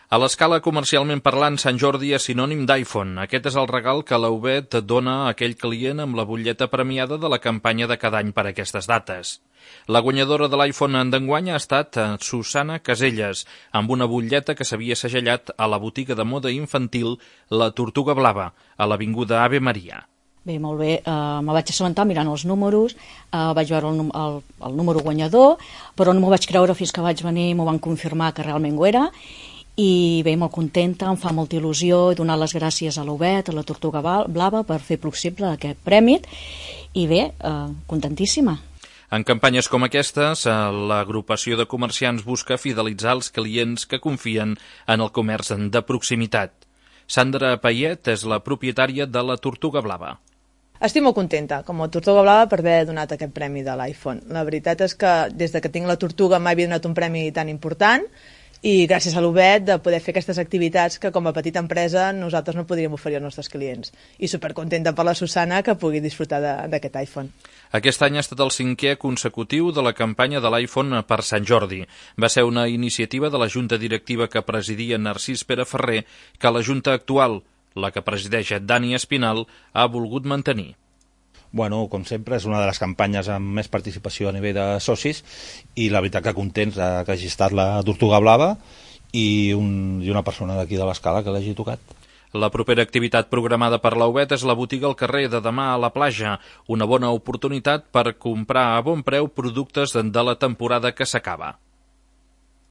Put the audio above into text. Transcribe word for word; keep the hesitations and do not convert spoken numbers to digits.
A l'escala comercialment parlant, Sant Jordi és sinònim d'iPhone. Aquest és el regal que la U B E dona a aquell client amb la butlleta premiada de la campanya de cada any per a aquestes dates. La guanyadora de l'iPhone d'enguany ha estat Susana Caselles, amb una butlleta que s'havia segellat a la botiga de moda infantil La Tortuga Blava, a l'avinguda Ave Maria. Bé, molt bé, uh, me vaig assabentar mirant els números, uh, vaig veure el, el, el número guanyador, però no m'ho vaig creure fins que vaig venir i m'ho van confirmar que realment ho era, i bé, molt contenta, em fa molta il·lusió donar les gràcies a l'U B E, a la Tortuga Blava, per fer possible aquest premi, i bé, uh, contentíssima. En campanyes com aquestes, l'agrupació de comerciants busca fidelitzar els clients que confien en el comerç de proximitat. Sandra Payet és la propietària de la Tortuga Blava. Estic molt contenta, com a Tortuga Blava, per haver donat aquest premi de l'iPhone. La veritat és que des de que tinc la Tortuga mai havia donat un premi tan important i gràcies a l'U B E de poder fer aquestes activitats que com a petita empresa nosaltres no podríem oferir als nostres clients. I supercontenta per la Susana que pugui disfrutar d'aquest iPhone. Aquest any ha estat el cinquè consecutiu de la campanya de l'iPhone per Sant Jordi. Va ser una iniciativa de la Junta Directiva que presidia Narcís Pere Ferrer que la Junta actual, la que presideix Dani Espinal, ha volgut mantenir. Bueno, com sempre, és una de les campanyes amb més participació a nivell de socis i la veritat que contents que hagi estat la Tortuga Blava i, un, i una persona d'aquí de l'Escala que l'hagi tocat. La propera activitat programada per la U B E és la botiga al carrer de Demà a la Platja, una bona oportunitat per comprar a bon preu productes de la temporada que s'acaba.